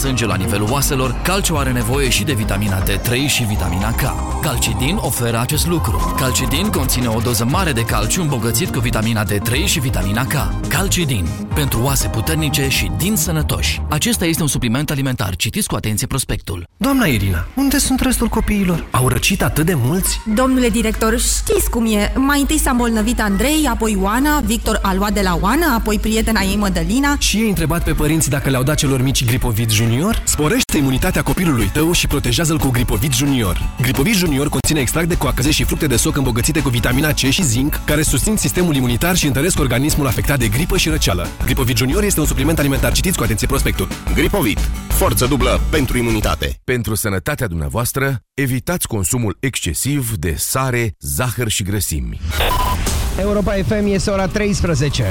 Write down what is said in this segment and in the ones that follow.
sânge la nivelul oaselor, calciul are nevoie și de vitamina D3 și vitamina K. Calcidin oferă acest lucru. Calcidin conține o doză mare de calciu îmbogățit cu vitamina D3 și vitamina K. Calcidin. Pentru oase puternice și dinți sănătoși. Acesta este un supliment alimentar. Citiți cu atenție prospectul. Doamna Irina, unde sunt restul copiilor? Au răcit atât de mulți? Domnule director, știți cum e. Mai întâi s-a îmbolnăvit Andrei, apoi Oana, Victor a luat de la Oana, apoi prietena ei Mădălina. Și ei întrebat pe părinți dacă le-au dat celor mici Gripovit Junior? Sporește imunitatea copilului tău și protejează-l cu Gripovit Junior. Gripovit Junior conține extract de coacăze și fructe de soc îmbogățite cu vitamina C și zinc, care susțin sistemul imunitar și întăresc organismul afectat de gripă și răceală. Gripovit Junior este un supliment alimentar. Citiți cu atenție prospectul. Gripovit. Forță dublă pentru imunitate. Pentru sănătatea dumneavoastră, evitați consumul excesiv de sare, zahăr și grăsimi. Europa FM, este ora 13.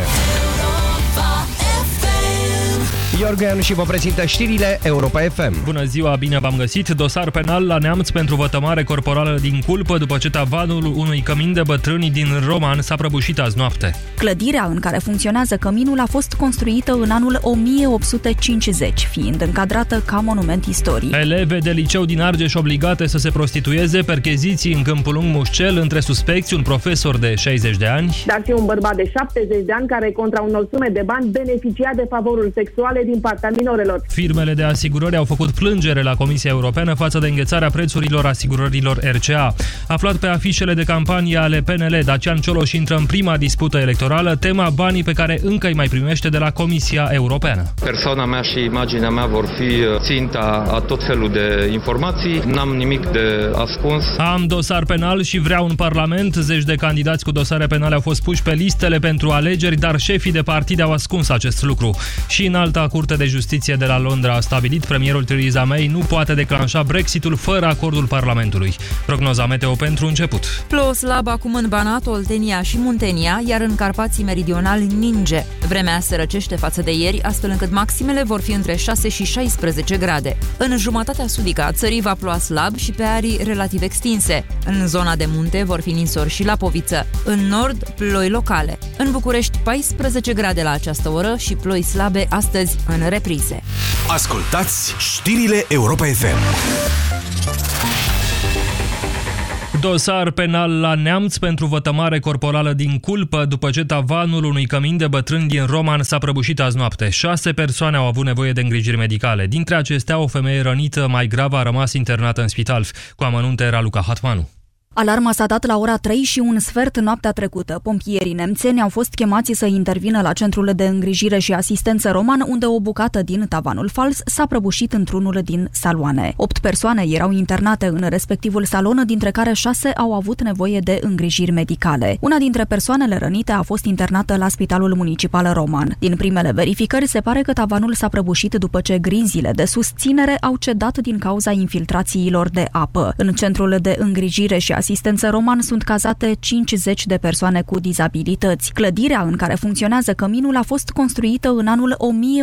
Iorgan și vă prezintă știrile Europa FM. Bună ziua, bine v-am găsit. Dosar penal la Neamț pentru vătămare corporală din culpă după ce tavanul unui cămin de bătrâni din Roman s-a prăbușit azi noapte. Clădirea în care funcționează căminul a fost construită în anul 1850, fiind încadrată ca monument istoric. Eleve de liceu din Argeș obligate să se prostitueze, percheziții în Câmpul Lung Mușcel, între suspecți un profesor de 60 de ani, dar și un bărbat de 70 de ani care contra unor sume de bani beneficia de favoruri sexuale din partea minorelor. Firmele de asigurări au făcut plângere la Comisia Europeană față de înghețarea prețurilor asigurărilor RCA. Aflat pe afișele de campanie ale PNL, Dacian Cioloș intră în prima dispută electorală, tema banii pe care încă îi mai primește de la Comisia Europeană. Persoana mea și imaginea mea vor fi ținta a tot felul de informații. N-am nimic de ascuns. Am dosar penal și vreau un parlament. Zeci de candidați cu dosare penale au fost puși pe listele pentru alegeri, dar șefii de partide au ascuns acest lucru. Și în alta Curte de Justiție de la Londra a stabilit, premierul Theresa May nu poate declanșa Brexitul fără acordul Parlamentului. Prognoza meteo pentru început. Plouă slab acum în Banat, Oltenia și Muntenia, iar în Carpații meridionali ninge. Vremea se răcește față de ieri, astfel încât maximele vor fi între 6 și 16 grade. În jumătatea sudică a țării va ploua slab și pe arii relativ extinse. În zona de munte vor fi ninsori și lapoviță. În nord, ploi locale. În București, 14 grade la această oră și ploi slabe astăzi în reprize. Ascultați știrile Europa FM. Dosar penal la Neamț pentru vătămare corporală din culpă după ce tavanul unui cămin de bătrâni din Roman s-a prăbușit azi noapte. 6 persoane au avut nevoie de îngrijiri medicale. Dintre acestea, o femeie rănită mai gravă a rămas internată în spital. Cu amănunte era Luca Hatmanu. Alarma s-a dat la ora 3 și un sfert noaptea trecută. Pompierii nemțeni au fost chemați să intervină la centrul de îngrijire și asistență Roman, unde o bucată din tavanul fals s-a prăbușit într-unul din saloane. 8 persoane erau internate în respectivul salon, dintre care 6 au avut nevoie de îngrijiri medicale. Una dintre persoanele rănite a fost internată la Spitalul Municipal Roman. Din primele verificări, se pare că tavanul s-a prăbușit după ce grinzile de susținere au cedat din cauza infiltrațiilor de apă. În centrul de îngrijire și asistență Roman sunt cazate 50 de persoane cu dizabilități. Clădirea în care funcționează căminul a fost construită în anul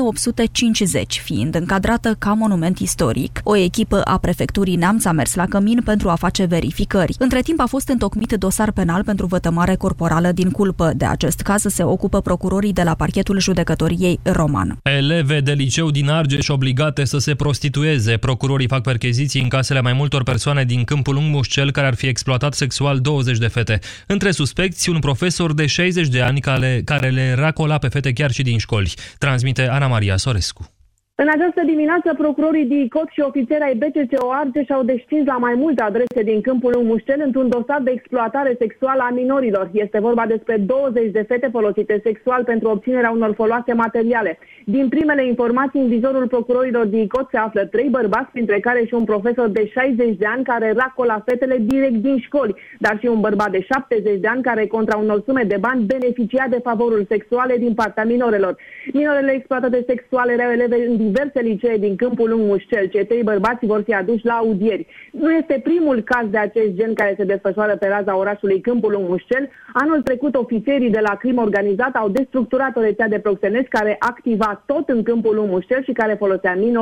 1850, fiind încadrată ca monument istoric. O echipă a prefecturii Neamț a mers la cămin pentru a face verificări. Între timp a fost întocmit dosar penal pentru vătămare corporală din culpă. De acest caz se ocupă procurorii de la parchetul judecătoriei Roman. Eleve de liceu din Argeș obligate să se prostitueze. Procurorii fac percheziții în casele mai multor persoane din Câmpul Lung Mușcel care ar fi exploatat sexual 20 de fete. Între suspecți, un profesor de 60 de ani care le racola pe fete chiar și din școli. Transmite Ana Maria Sorescu. În această dimineață, procurorii DICOT și ofițeri ai BCCO Argeș au descins la mai multe adrese din Câmpul Lung Mușcel într-un dosar de exploatare sexuală a minorilor. Este vorba despre 20 de fete folosite sexual pentru obținerea unor foloase materiale. Din primele informații, în vizorul procurorilor DICOT se află 3 bărbați, printre care și un profesor de 60 de ani care racola fetele direct din școli, dar și un bărbat de 70 de ani care, contra unor sume de bani, beneficia de favoruri sexuale din partea minorelor. Minorele exploatate sexual erau eleve în diverse licee din Câmpul Lung Mușcel. Cei 3 bărbați vor fi aduși la audieri. Nu este primul caz de acest gen care se desfășoară pe raza orașului Câmpul Lung Mușcel. Anul trecut, ofițerii de la crimă organizată au destructurat o rețea de proxeneți care activa tot în Câmpul Lung Mușcel și care folosea minore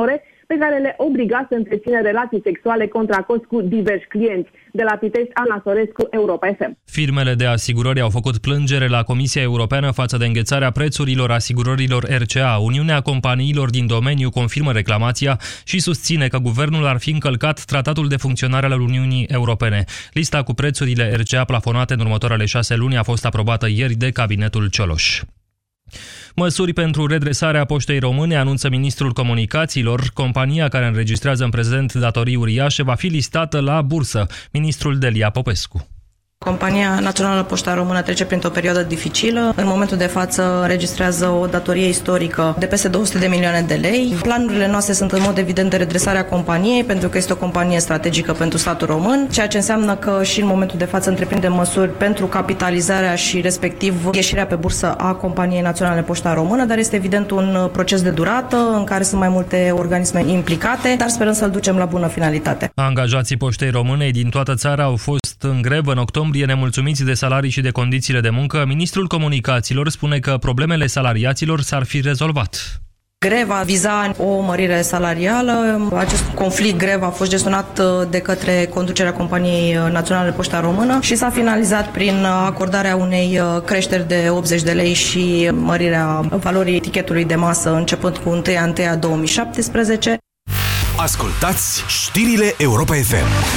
pe care le obliga să întrețină relații sexuale contra cost cu diversi clienți. De la Pitești, Ana Sorescu, Europa FM. Firmele de asigurări au făcut plângere la Comisia Europeană față de înghețarea prețurilor asigurărilor RCA. Uniunea companiilor din domeniu confirmă reclamația și susține că guvernul ar fi încălcat Tratatul de Funcționare al Uniunii Europene. Lista cu prețurile RCA plafonate în următoarele 6 luni a fost aprobată ieri de cabinetul Cioloș. Măsuri pentru redresarea Poștei Române, anunță ministrul comunicațiilor. Compania care înregistrează în prezent datorii uriașe va fi listată la bursă. Ministrul Delia Popescu. Compania Națională Poșta Română trece printr-o perioadă dificilă. În momentul de față înregistrează o datorie istorică de peste 200 de milioane de lei. Planurile noastre sunt în mod evident de redresarea companiei, pentru că este o companie strategică pentru statul român, ceea ce înseamnă că și în momentul de față întreprindem măsuri pentru capitalizarea și respectiv ieșirea pe bursă a Companiei Naționale Poșta Română, dar este evident un proces de durată în care sunt mai multe organisme implicate, dar sperăm să-l ducem la bună finalitate. Angajații Poștei Române din toată țara au fost în grevă în octombrie, nemulțumiți de salarii și de condițiile de muncă. Ministrul Comunicațiilor spune că problemele salariaților s-ar fi rezolvat. Greva viza o mărire salarială. Acest conflict grev a fost gestionat de către conducerea Companiei Naționale Poșta Română și s-a finalizat prin acordarea unei creșteri de 80 de lei și mărirea valorii etichetului de masă începând cu 1/1/2017. Ascultați știrile Europa FM.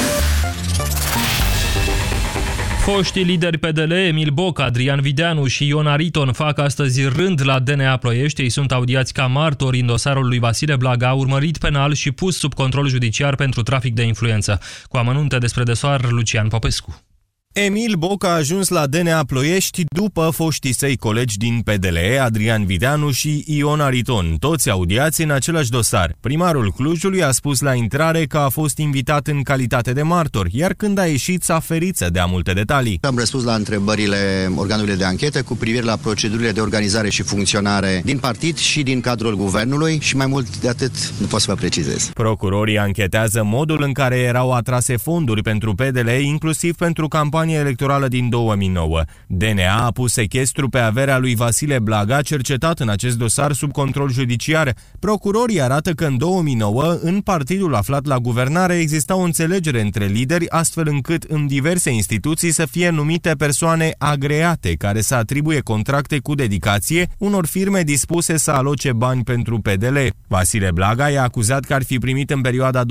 Foștii lideri PDL, Emil Boc, Adrian Videanu și Ion Ariton, fac astăzi rând la DNA Ploiești. Ei sunt audiați ca martori în dosarul lui Vasile Blaga, urmărit penal și pus sub control judiciar pentru trafic de influență. Cu amănunte despre dosar, Lucian Popescu. Emil Boc a ajuns la DNA Ploiești după foștii săi colegi din PDL, Adrian Videanu și Ion Ariton, toți audiați în același dosar. Primarul Clujului a spus la intrare că a fost invitat în calitate de martor, iar când a ieșit s-a ferit să dea multe detalii. Am răspuns la întrebările organului de anchetă cu privire la procedurile de organizare și funcționare din partid și din cadrul guvernului și mai mult de atât nu pot să vă precizez. Procurorii anchetează modul în care erau atrase fonduri pentru PDL, inclusiv pentru campania electorală din 2009. DNA a pus sechestru pe averea lui Vasile Blaga, cercetat în acest dosar sub control judiciar. Procurorii arată că în 2009, în partidul aflat la guvernare, exista o înțelegere între lideri, astfel încât în diverse instituții să fie numite persoane agreate, care să atribuie contracte cu dedicație unor firme dispuse să aloce bani pentru PDL. Vasile Blaga i-a acuzat că ar fi primit în perioada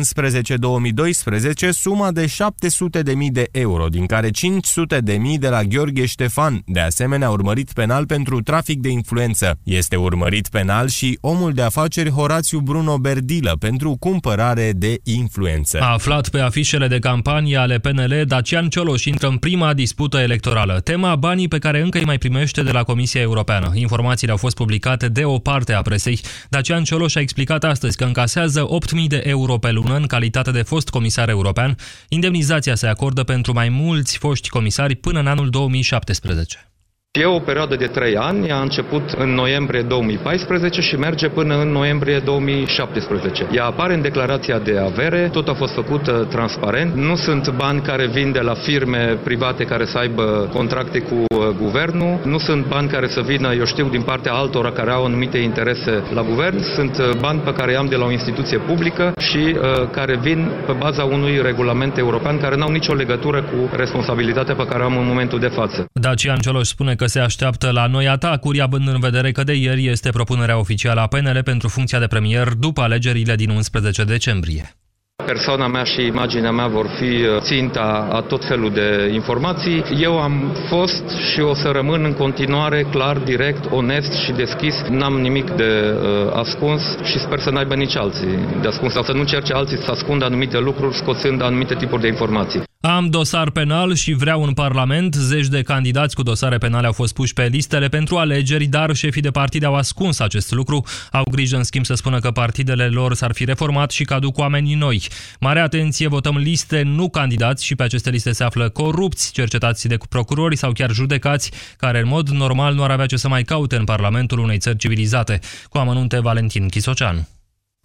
2011-2012 suma de 700.000 de euro, din care 500.000 de la Gheorghe Ștefan, de asemenea urmărit penal pentru trafic de influență. Este urmărit penal și omul de afaceri Horațiu Bruno Berdilă pentru cumpărare de influență. A aflat pe afișele de campanie ale PNL, Dacian Cioloș intră în prima dispută electorală. Tema banii pe care încă îi mai primește de la Comisia Europeană. Informațiile au fost publicate de o parte a presei. Dacian Cioloș a explicat astăzi că încasează 8.000 de euro pe lună în calitate de fost comisar european. Indemnizația se acordă pentru mai mulți foști comisari până în anul 2017. E o perioadă de 3 ani, a început în noiembrie 2014 și merge până în noiembrie 2017. Ea apare în declarația de avere, tot a fost făcut transparent. Nu sunt bani care vin de la firme private care să aibă contracte cu guvernul, nu sunt bani care să vină, eu știu, din partea altora care au anumite interese la guvern, sunt bani pe care i-am de la o instituție publică și care vin pe baza unui regulament european care n-au nicio legătură cu responsabilitatea pe care o am în momentul de față. Dacian Cioloș spune că se așteaptă la noi atacuri, având în vedere că de ieri este propunerea oficială a PNL pentru funcția de premier după alegerile din 11 decembrie. Persoana mea și imaginea mea vor fi ținta a tot felul de informații. Eu am fost și o să rămân în continuare clar, direct, onest și deschis. N-am nimic de ascuns și sper să n-aibă nici alții de ascuns sau să nu încerce alții să ascundă anumite lucruri scoțând anumite tipuri de informații. Am dosar penal și vreau un parlament. Zeci de candidați cu dosare penale au fost puși pe listele pentru alegeri, dar șefii de partide au ascuns acest lucru. Au grijă, în schimb, să spună că partidele lor s-ar fi reformat și că aduc oamenii noi. Mare atenție, votăm liste, nu candidați, și pe aceste liste se află corupți, cercetați de procurori sau chiar judecați, care în mod normal nu ar avea ce să mai caute în Parlamentul unei țări civilizate. Cu amănunte, Valentin Chisoceanu.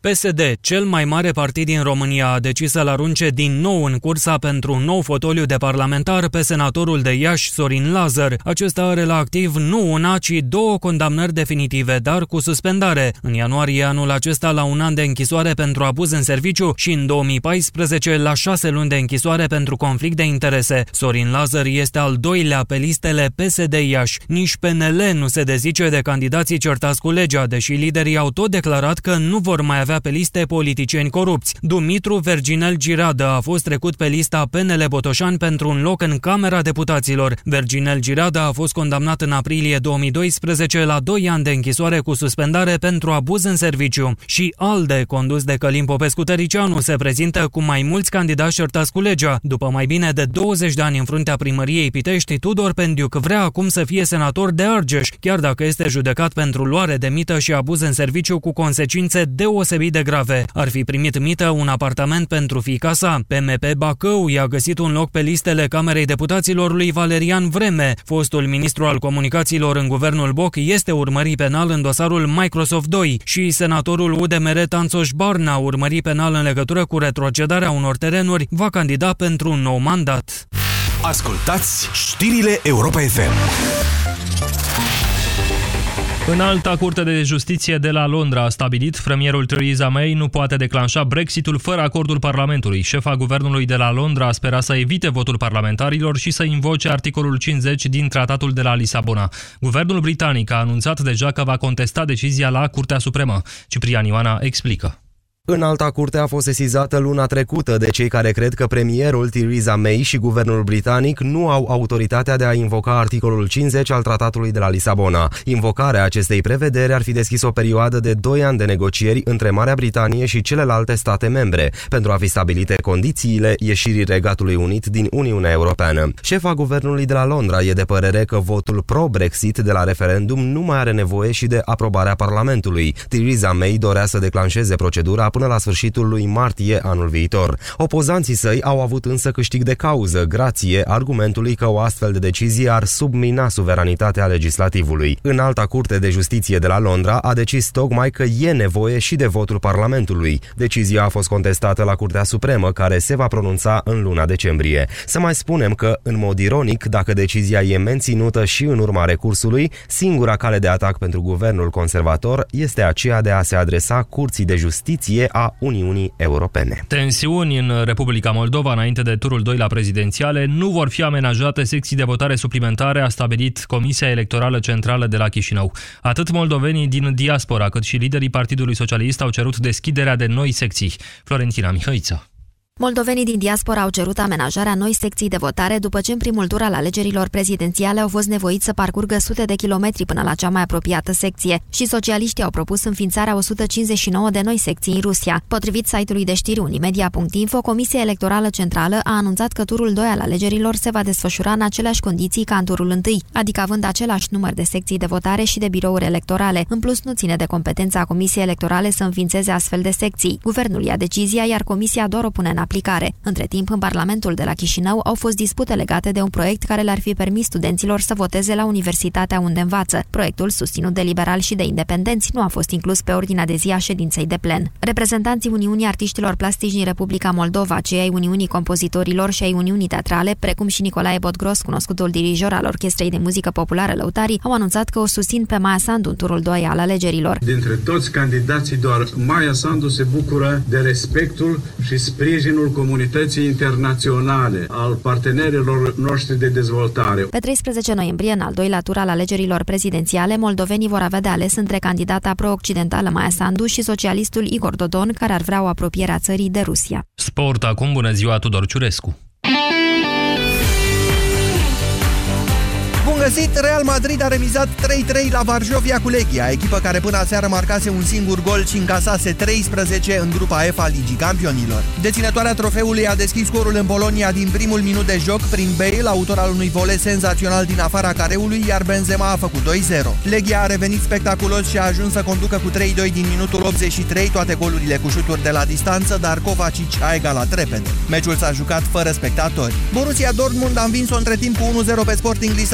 PSD, cel mai mare partid din România, a decis să-l arunce din nou în cursa pentru un nou fotoliu de parlamentar pe senatorul de Iași, Sorin Lazar. Acesta are la activ nu una, ci 2 condamnări definitive, dar cu suspendare. În ianuarie anul acesta la 1 an de închisoare pentru abuz în serviciu și în 2014 la 6 luni de închisoare pentru conflict de interese. Sorin Lazar este al 2-lea pe listele PSD Iași. Nici PNL nu se dezice de candidații certați cu legea, deși liderii au tot declarat că nu vor mai avea pe liste politicieni corupți. Dumitru Verginel Giradă a fost trecut pe lista PNL Botoșani pentru un loc în Camera Deputaților. Verginel Giradă a fost condamnat în aprilie 2012 la 2 ani de închisoare cu suspendare pentru abuz în serviciu. Și ALDE, condus de Călin Popescu-Tăricianu, se prezintă cu mai mulți candidați certați cu legea. După mai bine de 20 de ani în fruntea primăriei Pitești, Tudor Pendiuc vrea acum să fie senator de Argeș, chiar dacă este judecat pentru luare de mită și abuz în serviciu cu consecințe deosebit de grave. Ar fi primit mită un apartament pentru fiica sa. PMP Bacău i-a găsit un loc pe listele Camerei Deputaților lui Valerian Vreme. Fostul ministru al comunicațiilor în guvernul Boc este urmărit penal în dosarul Microsoft 2 și senatorul UDMR Tanțoș Barna, urmărit penal în legătură cu retrocedarea unor terenuri, va candida pentru un nou mandat. Ascultați știrile Europa FM. Înalta Curte de Justiție de la Londra a stabilit premierul Theresa May nu poate declanșa Brexitul fără acordul Parlamentului. Șefa guvernului de la Londra a sperat să evite votul parlamentarilor și să invoce articolul 50 din Tratatul de la Lisabona. Guvernul britanic a anunțat deja că va contesta decizia la Curtea Supremă. Ciprian Ioana explică. Înalta Curte a fost sesizată luna trecută de cei care cred că premierul Theresa May și guvernul britanic nu au autoritatea de a invoca articolul 50 al Tratatului de la Lisabona. Invocarea acestei prevederi ar fi deschis o perioadă de 2 ani de negocieri între Marea Britanie și celelalte state membre, pentru a fi stabilite condițiile ieșirii Regatului Unit din Uniunea Europeană. Șefa guvernului de la Londra e de părere că votul pro-Brexit de la referendum nu mai are nevoie și de aprobarea Parlamentului. Theresa May dorea să declanșeze procedura până la sfârșitul lui martie anul viitor. Opozanții săi au avut însă câștig de cauză, grație argumentului că o astfel de decizie ar submina suveranitatea legislativului. Înalta Curte de Justiție de la Londra a decis tocmai că e nevoie și de votul Parlamentului. Decizia a fost contestată la Curtea Supremă, care se va pronunța în luna decembrie. Să mai spunem că, în mod ironic, dacă decizia e menținută și în urma recursului, singura cale de atac pentru guvernul conservator este aceea de a se adresa Curții de Justiție a Uniunii Europene. Tensiuni în Republica Moldova înainte de turul 2 la prezidențiale, nu vor fi amenajate secții de votare suplimentare, a stabilit Comisia Electorală Centrală de la Chișinău. Atât moldovenii din diaspora, cât și liderii Partidului Socialist au cerut deschiderea de noi secții. Florentina Mihăiță. Moldovenii din diaspora au cerut amenajarea noi secții de votare după ce în primul tur al alegerilor prezidențiale au fost nevoiți să parcurgă sute de kilometri până la cea mai apropiată secție și socialiștii au propus înființarea 159 de noi secții în Rusia. Potrivit site-ului de știri Unimedia.info, Comisia Electorală Centrală a anunțat că turul 2 al alegerilor se va desfășura în aceleași condiții ca în turul 1, adică având același număr de secții de votare și de birouri electorale. În plus, nu ține de competența Comisiei Electorale să înființeze astfel de secții. Guvernul ia decizia, iar Comisia doar o pune în aplicare. Între timp, în Parlamentul de la Chișinău au fost dispute legate de un proiect care le-ar fi permis studenților să voteze la universitatea unde învață. Proiectul, susținut de liberali și de independenți, nu a fost inclus pe ordinea de zi a ședinței de plen. Reprezentanții Uniunii Artiștilor Plastici din Republica Moldova, cei ai Uniunii Compozitorilor și ai Uniunii Teatrale, precum și Nicolae Botgros, cunoscutul dirijor al Orchestrei de Muzică Populară Lăutarii, au anunțat că o susțin pe Maia Sandu în turul 2 al alegerilor. Dintre toți candidații, doar Maia Sandu se bucură de respectul și sprijinul comunității internaționale, al partenerilor noștri de dezvoltare. Pe 13 noiembrie, în al doilea tur al alegerilor prezidențiale, moldovenii vor avea de ales între candidata pro-occidentală Maia Sandu și socialistul Igor Dodon, care ar vrea o apropiere a țării de Rusia. Sport acum, bună ziua, Tudor Ciurescu. Bun găsit! Real Madrid a remizat 3-3 la Varjovia cu Legia, echipă care până aseară marcase un singur gol și încasase 13 în grupa F a Ligii Campionilor. Deținătoarea trofeului a deschis scorul în Polonia din primul minut de joc prin Bale, autor al unui volei senzațional din afara careului, iar Benzema a făcut 2-0. Legia a revenit spectaculos și a ajuns să conducă cu 3-2 din minutul 83, toate golurile cu șuturi de la distanță, dar Kovacic a egalat repede. Meciul s-a jucat fără spectatori. Borussia Dortmund a învins-o între timp cu 1-0 pe Sporting Lisabona și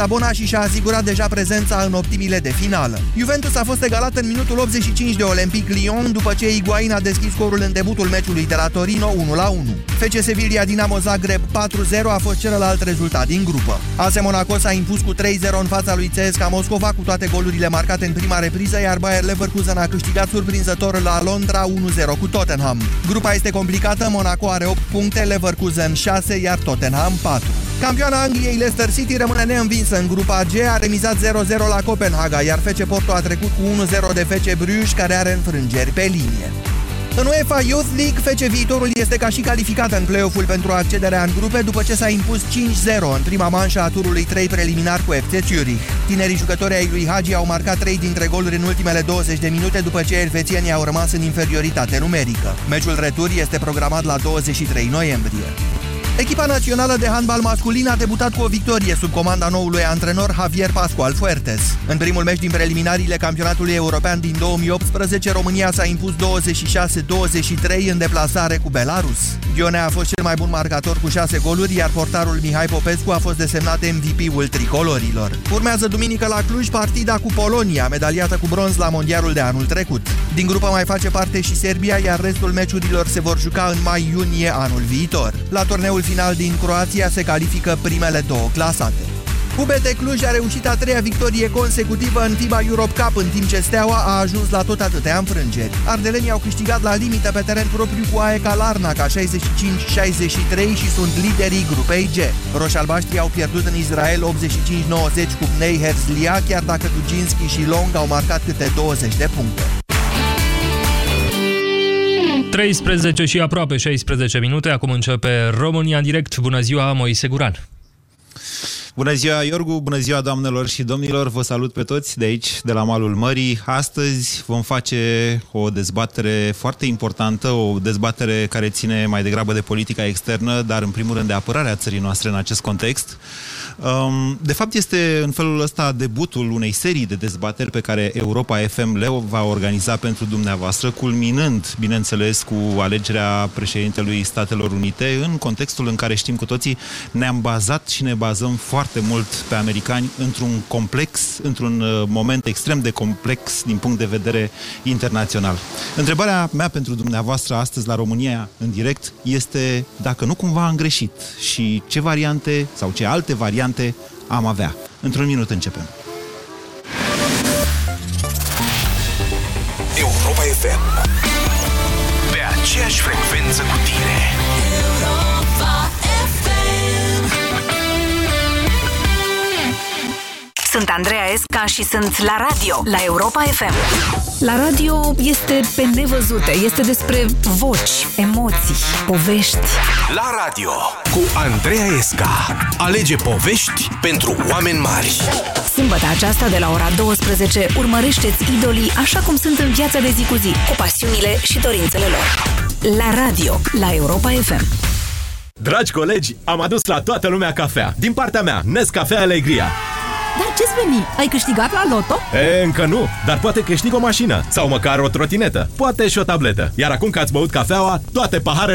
și și-a asigurat deja prezența în optimile de finală. Juventus a fost egalat în minutul 85 de Olympique Lyon după ce Higuain a deschis scorul în debutul meciului de la Torino 1-1. FC Sevilla Dinamo Zagreb 4-0 a fost celălalt rezultat din grupă. AS Monaco s-a impus cu 3-0 în fața lui CSKA Moscova cu toate golurile marcate în prima repriză, iar Bayer Leverkusen a câștigat surprinzător la Londra 1-0 cu Tottenham. Grupa este complicată, Monaco are 8 puncte, Leverkusen 6, iar Tottenham 4. Campioana Angliei Leicester City rămâne neînvinsă în grupa G, a remizat 0-0 la Copenhaga, iar FC Porto a trecut cu 1-0 de FC Bruges, care are înfrângeri pe linie. În UEFA Youth League, FC Viitorul este ca și calificată în play-off-ul pentru accederea în grupe după ce s-a impus 5-0 în prima manșă a turului 3 preliminar cu FC Zurich. Tinerii jucători ai lui Hagi au marcat 3 dintre goluri în ultimele 20 de minute după ce elvețienii au rămas în inferioritate numerică. Meciul retur este programat la 23 noiembrie. Echipa națională de handbal masculin a debutat cu o victorie sub comanda noului antrenor Javier Pascual Fuertes. În primul meci din preliminariile campionatului european din 2018, România s-a impus 26-23 în deplasare cu Belarus. Ionea a fost cel mai bun marcator cu 6 goluri, iar portarul Mihai Popescu a fost desemnat MVP-ul tricolorilor. Urmează duminică la Cluj partida cu Polonia, medaliată cu bronz la mondialul de anul trecut. Din grupă mai face parte și Serbia, iar restul meciurilor se vor juca în mai-iunie anul viitor. La turneul final din Croația se califică primele 2 clasate. UBT Cluj a reușit a 3-a victorie consecutivă în FIBA Europe Cup, în timp ce Steaua a ajuns la tot atâtea înfrângeri. Ardelenii au câștigat la limită pe teren propriu cu AEK Larnaca 65-63 și sunt liderii grupei G. Roșalbaștrii au pierdut în Israel 85-90 cu Bnei Herzliya, chiar dacă Duginski și Long au marcat câte 20 de puncte. 13 și aproape 16 minute, acum începe România în direct. Bună ziua, Moise Guran! Bună ziua, Iorgu! Bună ziua, doamnelor și domnilor! Vă salut pe toți de aici, de la malul mării. Astăzi vom face o dezbatere foarte importantă, o dezbatere care ține mai degrabă de politica externă, dar în primul rând de apărarea țării noastre în acest context. De fapt, este în felul ăsta debutul unei serii de dezbateri pe care Europa FM le va organiza pentru dumneavoastră, culminând, bineînțeles, cu alegerea președintelui Statelor Unite, în contextul în care știm cu toții, ne-am bazat și ne bazăm foarte mult pe americani într-un moment extrem de complex din punct de vedere internațional. Întrebarea mea pentru dumneavoastră astăzi la România în direct este dacă nu cumva am greșit și ce variante sau ce alte variante am avea. Într-un minut începem. Europa FM. Pe aceeași frecvență cu tine. Europa FM. Sunt Andreea Esca și sunt la radio, la Europa FM. La radio este pe nevăzute, este despre voci, emoții, povești. La radio cu Andreea Esca. Alege povești pentru oameni mari. Sâmbătă aceasta de la ora 12 urmărește-ți idolii așa cum sunt în viața de zi cu zi, cu pasiunile și dorințele lor. La radio, la Europa FM. Dragi colegi, am adus la toată lumea cafea. Din partea mea, Nescafea Alegria. Dar ce-ți veni? Ai câștigat la loto? Încă nu, dar poate câștig o mașină sau măcar o trotinetă, poate și o tabletă. Iar acum că ați băut cafeaua, toate paharele